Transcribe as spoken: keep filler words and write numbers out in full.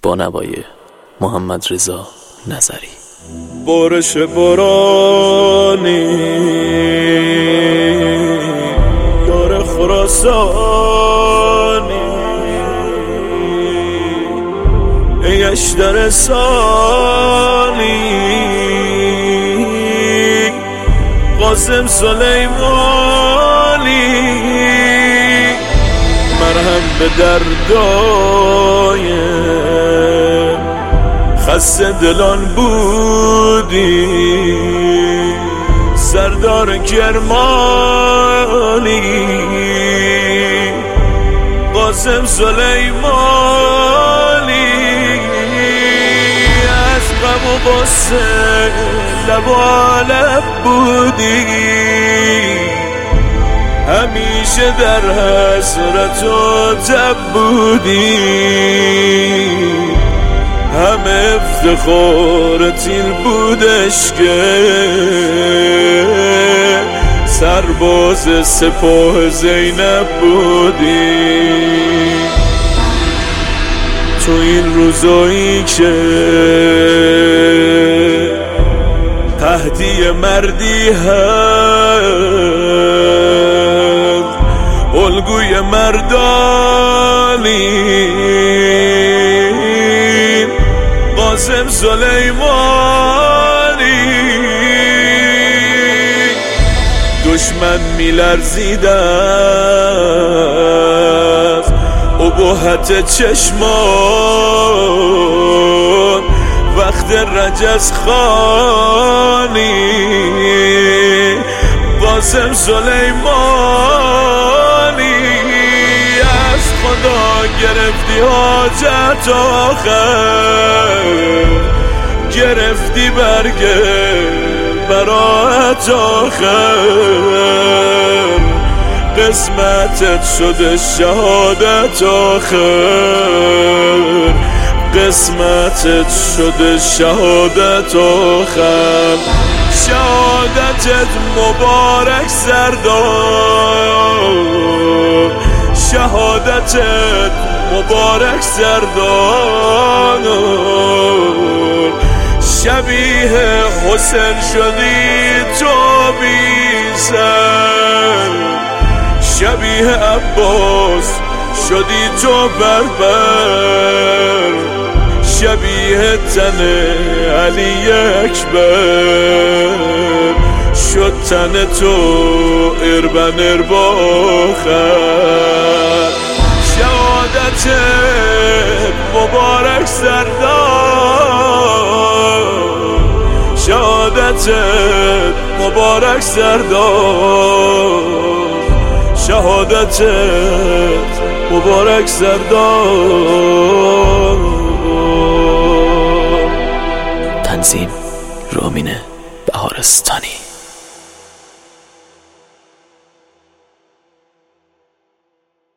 با نوای محمد رضا نظری. بارش بارانی یار خراسانی ایش در سانی قاسم سلیمانی مرهم به دردای خسته دلان بودی سردار کرمانی قاسم سلیمانی از غم و غصه لب و لب بودی همیشه در حسرت و تب بودی همه افتخار تیر بودش که سرباز سپاه زینب بودی تو این روزایی که تهدی مردی هست الگوی مردانی قاسم سلیمانی دشمن میلرزید از ابهت چشمان وقت رجز خانی قاسم سلیمانی از خدا گرفتی حاجت آخر گرفتی برگه براعت آخر قسمتت شده شهادت آخر قسمتت شده شهادت آخر شهادتت مبارک سردار شهادتت مبارک سردار شبیه حسین شدی تو بی سر شبیه عباس شدی تو بربر شبیه تن علی اکبر شد تن تو اربن ارباخر شهادت مبارک سردار شهادت مبارک سردار شهادت مبارک سردار. تنظیم رامین بهارستانی.